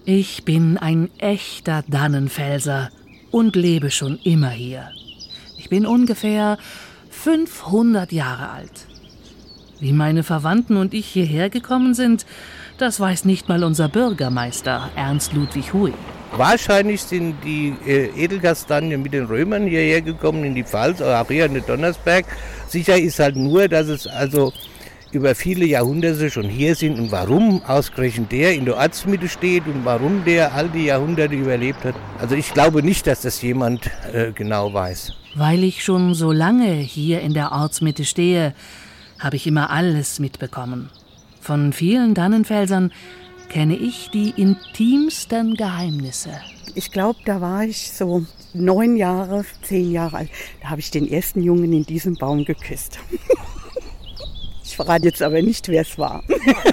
Ich bin ein echter Dannenfelser und lebe schon immer hier. Ich bin ungefähr 500 Jahre alt. Wie meine Verwandten und ich hierher gekommen sind, das weiß nicht mal unser Bürgermeister Ernst Ludwig Huy. Wahrscheinlich sind die Edelkastanien mit den Römern hierher gekommen in die Pfalz, oder auch hier in den Donnersberg. Sicher ist halt nur, dass es also über viele Jahrhunderte schon hier sind und warum ausgerechnet der in der Ortsmitte steht und warum der all die Jahrhunderte überlebt hat. Also ich glaube nicht, dass das jemand genau weiß. Weil ich schon so lange hier in der Ortsmitte stehe, habe ich immer alles mitbekommen. Von vielen Dannenfelsern kenne ich die intimsten Geheimnisse. Ich glaube, da war ich so 9 Jahre, 10 Jahre alt. Da habe ich den ersten Jungen in diesem Baum geküsst. Ich verrate jetzt aber nicht, wer es war.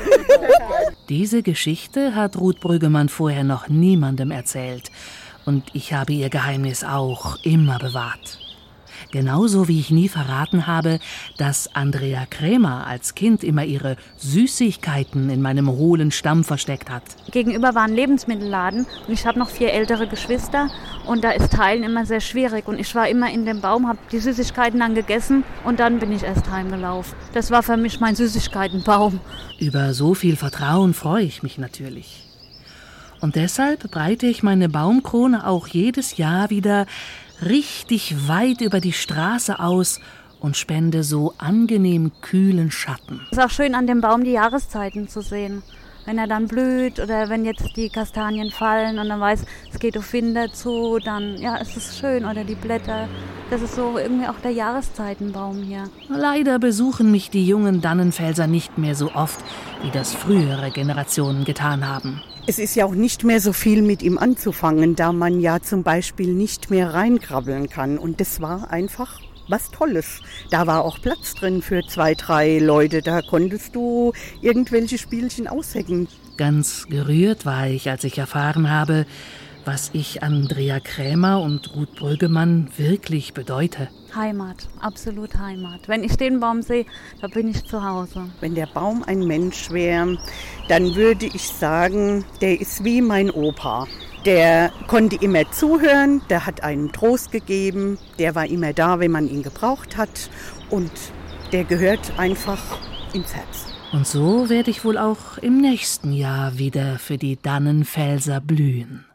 Diese Geschichte hat Ruth Brüggemann vorher noch niemandem erzählt. Und ich habe ihr Geheimnis auch immer bewahrt. Genauso wie ich nie verraten habe, dass Andrea Krämer als Kind immer ihre Süßigkeiten in meinem hohlen Stamm versteckt hat. Gegenüber war ein Lebensmittelladen und ich habe noch 4 ältere Geschwister und da ist Teilen immer sehr schwierig. Und ich war immer in dem Baum, habe die Süßigkeiten dann gegessen und dann bin ich erst heimgelaufen. Das war für mich mein Süßigkeitenbaum. Über so viel Vertrauen freue ich mich natürlich. Und deshalb breite ich meine Baumkrone auch jedes Jahr wieder richtig weit über die Straße aus und spende so angenehm kühlen Schatten. Es ist auch schön, an dem Baum die Jahreszeiten zu sehen. Wenn er dann blüht oder wenn jetzt die Kastanien fallen und man weiß, es geht auf Winter zu, dann ja, es ist schön. Oder die Blätter. Das ist so irgendwie auch der Jahreszeitenbaum hier. Leider besuchen mich die jungen Dannenfelser nicht mehr so oft, wie das frühere Generationen getan haben. Es ist ja auch nicht mehr so viel mit ihm anzufangen, da man ja zum Beispiel nicht mehr reinkrabbeln kann. Und das war einfach was Tolles. Da war auch Platz drin für 2, 3 Leute. Da konntest du irgendwelche Spielchen aushecken. Ganz gerührt war ich, als ich erfahren habe, was ich Andrea Krämer und Ruth Brüggemann wirklich bedeute. Heimat, absolut Heimat. Wenn ich den Baum sehe, da bin ich zu Hause. Wenn der Baum ein Mensch wäre, dann würde ich sagen, der ist wie mein Opa. Der konnte immer zuhören, der hat einen Trost gegeben, der war immer da, wenn man ihn gebraucht hat und der gehört einfach ins Herz. Und so werde ich wohl auch im nächsten Jahr wieder für die Dannenfelser blühen.